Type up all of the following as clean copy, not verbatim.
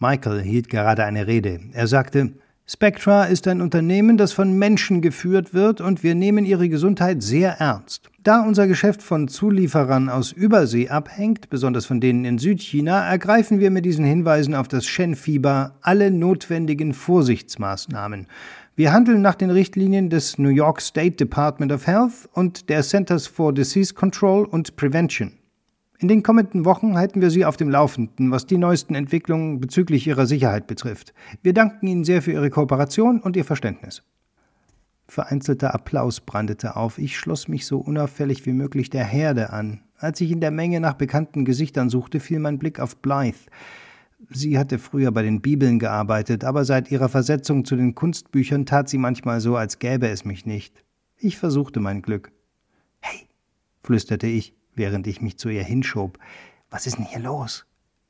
Michael hielt gerade eine Rede. Er sagte: Spectra ist ein Unternehmen, das von Menschen geführt wird, und wir nehmen ihre Gesundheit sehr ernst. Da unser Geschäft von Zulieferern aus Übersee abhängt, besonders von denen in Südchina, ergreifen wir mit diesen Hinweisen auf das Shen-Fieber alle notwendigen Vorsichtsmaßnahmen. Wir handeln nach den Richtlinien des New York State Department of Health und der Centers for Disease Control and Prevention. In den kommenden Wochen halten wir Sie auf dem Laufenden, was die neuesten Entwicklungen bezüglich Ihrer Sicherheit betrifft. Wir danken Ihnen sehr für Ihre Kooperation und Ihr Verständnis. Vereinzelter Applaus brandete auf. Ich schloss mich so unauffällig wie möglich der Herde an. Als ich in der Menge nach bekannten Gesichtern suchte, fiel mein Blick auf Blythe. Sie hatte früher bei den Bibeln gearbeitet, aber seit ihrer Versetzung zu den Kunstbüchern tat sie manchmal so, als gäbe es mich nicht. Ich versuchte mein Glück. »Hey«, flüsterte ich, während ich mich zu ihr hinschob. »Was ist denn hier los?«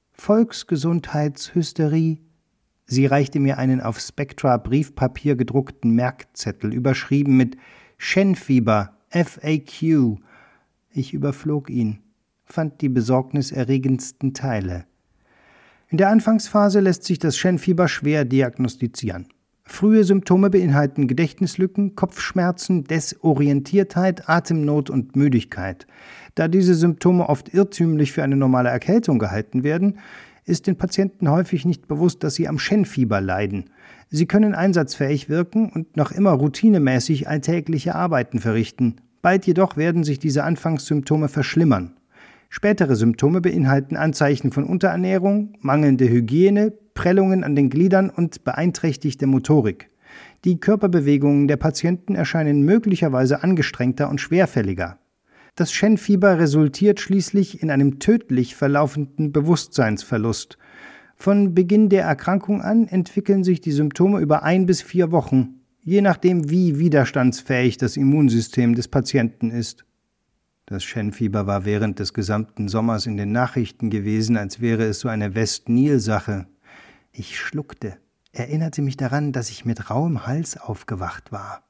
»Volksgesundheitshysterie.« Sie reichte mir einen auf Spectra-Briefpapier gedruckten Merkzettel, überschrieben mit »Shen-Fieber, FAQ«. Ich überflog ihn, fand die besorgniserregendsten Teile. In der Anfangsphase lässt sich das Shen-Fieber schwer diagnostizieren. Frühe Symptome beinhalten Gedächtnislücken, Kopfschmerzen, Desorientiertheit, Atemnot und Müdigkeit. Da diese Symptome oft irrtümlich für eine normale Erkältung gehalten werden, ist den Patienten häufig nicht bewusst, dass sie am Shen-Fieber leiden. Sie können einsatzfähig wirken und noch immer routinemäßig alltägliche Arbeiten verrichten. Bald jedoch werden sich diese Anfangssymptome verschlimmern. Spätere Symptome beinhalten Anzeichen von Unterernährung, mangelnde Hygiene, Prellungen an den Gliedern und beeinträchtigte Motorik. Die Körperbewegungen der Patienten erscheinen möglicherweise angestrengter und schwerfälliger. Das Shen-Fieber resultiert schließlich in einem tödlich verlaufenden Bewusstseinsverlust. Von Beginn der Erkrankung an entwickeln sich die Symptome über 1 bis 4 Wochen, je nachdem, wie widerstandsfähig das Immunsystem des Patienten ist. Das Shen-Fieber war während des gesamten Sommers in den Nachrichten gewesen, als wäre es so eine West-Nil-Sache. Ich schluckte, erinnerte mich daran, dass ich mit rauem Hals aufgewacht war.